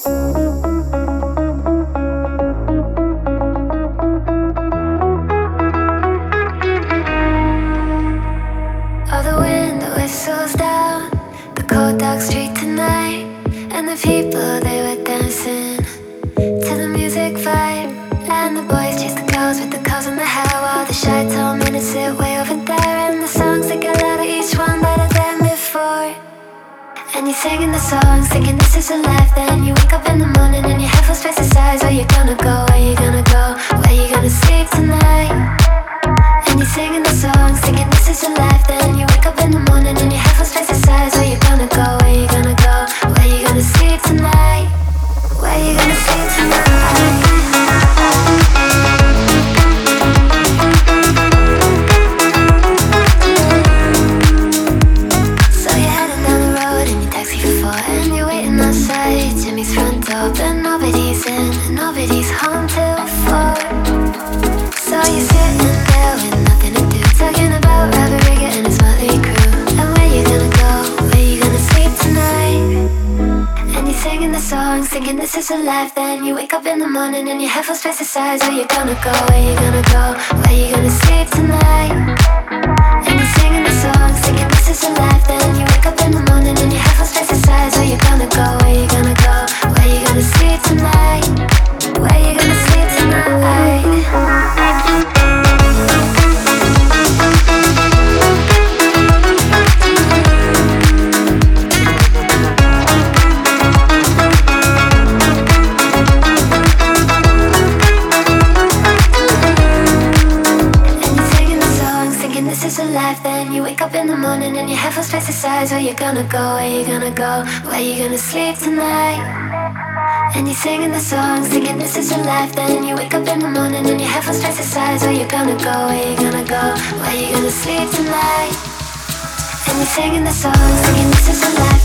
All the window whistles down the cold dark street tonight, and the people they were dancing to the music vibe. And the boys chase the girls with the curls in the hair, while the shy tall men sit way over there. And the songs they get louder, each one better than before. And you're singing the songs, thinking this is a life. Then you wake up in the morning and your head feels twice the size. Where you gonna go? Where you gonna go? Where you gonna sleep tonight? And you're singing the songs, thinking this is your life. Then you wake up in the morning and your head feels twice the size. Where you gonna go? Where you gonna go? Where you gonna sleep tonight? Where you gonna sleep tonight? So you're heading down the road in your taxi for four, and you're waiting outside Jimmy's front door, but nobody's in and nobody's home till four. So you're sitting there with nothing to do, talking about Robert Rigger and his motley crew. And where you gonna go? Where you gonna sleep tonight? And you're singing the songs, thinking this is a life. Then you wake up in the morning and your head feels twice the size. Where you gonna go? Where you gonna go? Where you gonna sleep tonight? And you're singing the songs, thinking this is a life. Then you wake up in the morning and your head feels twice the size. Where you gonna go? Where you gonna go? Where you gonna sleep tonight? Where you gonna sleep tonight? This is a life. Then you wake up in the morning and your head feels twice the size. Where you gonna go? Where you gonna go? Where you gonna sleep tonight? And you're singing the songs, thinking this is a life. Then you wake up in the morning and your head feels twice the size. Where you gonna go? Where you gonna go? Where you gonna sleep tonight? And you're singing the songs, thinking this is a life.